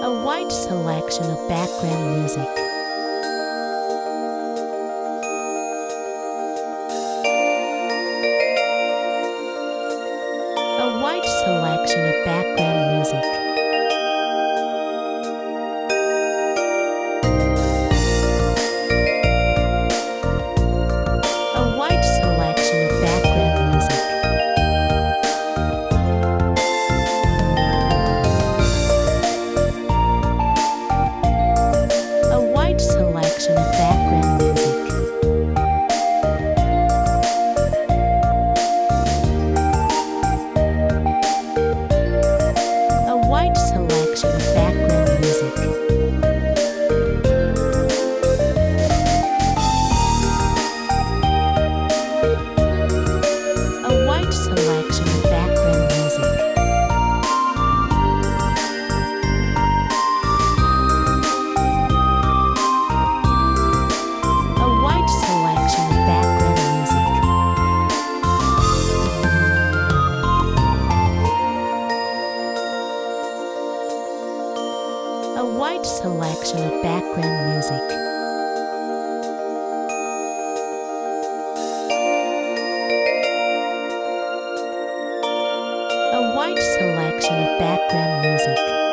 A wide selection of background music. A wide selection of background music. A wide selection of background music. A wide selection of background music. A wide selection of background music. A wide selection of background music. A wide selection of background music. A wide selection of background music. A wide selection of background music.